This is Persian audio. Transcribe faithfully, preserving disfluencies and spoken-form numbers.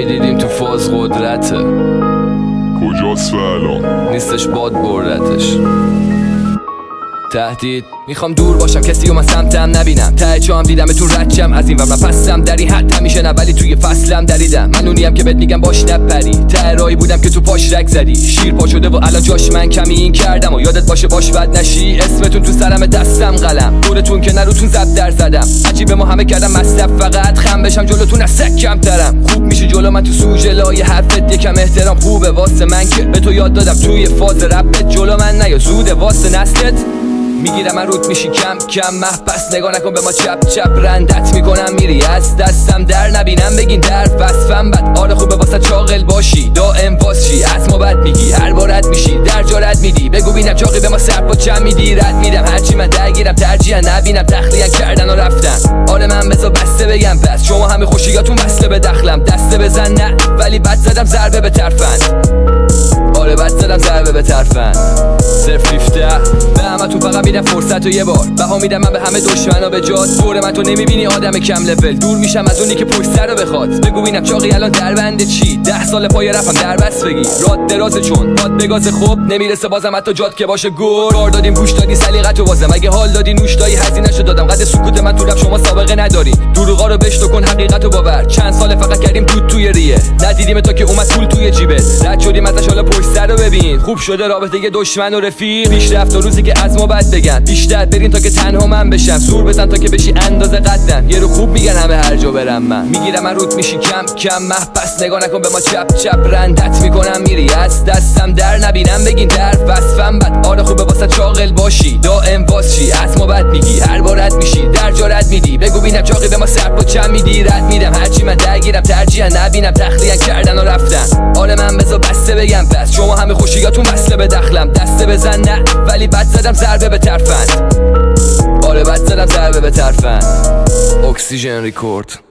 دیدیم تو فاز قدرته. کجاست الان؟ نیستش باد بردتش. تهدید میخوام دور باشم کسی رو من سمتم نبینم. ته چام دیدمتون رجم از این ور من پسم در این حد همیشه نه ولی توی فصلم دریدم. من اونیم که بهت میگم باش نپری. ته راهی بودم که تو پاش رگ زدی. شیر پا شده و الان جاش من کمی این کردم و یادت باشه باش بد نشی. اسمتون تو سرم دستم قلم دورتون که نروتون زب در زدم. عجیبه ما همه کردم مصرف فقط خم بشم جلوتون از سگ کمترم. خوب میشه جلو من تو سوژه لای حرفت یکم احترام خوبه واسه من که به تو یاد دادم توی فاز رپت جلو من نیا زوده واسه نسلت. میگیرم من روت میشی کم کم محبس نگاه نکن به ما چپ چپ رندت میکنم میری از دستم در نبینم بگین در وصفم بد. آره خوبه واسه چاقل باشی دائم واسشی از ما بد میگی هر بارت میشی در جارت میدی بگو بینم چاقی به ما سر با چم میدی رد میدم هرچی من درگیرم ترجیحاً نبینم تخلیه کردن و رفتن. آره من بذار بسته بگم پس شما همه خوشیاتون وصله به دخلم دسته بزن نه ولی بد زدم ضربه به ترفند. آره بد زدم ضربه به ترفند. صرف هفده به همه تو فقط میدم فرصت و یه بار بها میدم من به همه دشمنا به جات. دور من تو نمیبینی آدم کم لول دور میشم از اونی که پشت سر رو بخواد. بگو بینم چاقی الان در بنده چی ده سال پای رفتم در بس بگی راد درازه چون باد بگاز خوب نمیرسه بازم حتی جات که باشه گور. کار دادیم گوش دادی سلیقتو واسه مگه حال دادی نوش دایی هزینه‌شو دادم قد سکوت من تو رپ شما سابقه نداری. دروغا رو بشتو کن حقیقتو باور چند سال فقط کردیم تو توی ریه ندیدیم تا که اومد پول توی جیبت رد شدیم ازش حالا پشت سر رو ببین. خوب شده رابطه دشمن و رفیق پیش رفت و روزی که از ما بد بگن بیشتر برین تا که تنها من بشم. سور بزن تا که بشی اندازه قدم یه رو خوب میگن همه هر جا برم من. میگیرم من روت میشی کم کم محبس نگاه نکن به ما چپ چپ رندت میکنم میری از دستم در نبینم بگین در وصفم بد. آره خوبه واسه چاقل باشی دائم واسشی از ما بد میگی هر بارت میشی در جارت میدی بگو بینم چاقی به ما سر با چم میدی رد میدم هرچی من درگیرم ترجیحاً نبینم تخلیه کردن و رفتن. آره من بذار بسته بگم پس شما همه خوشیاتون وصله به دخلم دسته بزن نه ولی بد زدم ضربه به ترفند. آره بد زدم ضربه به ترفند. اکسیژن ریکورد.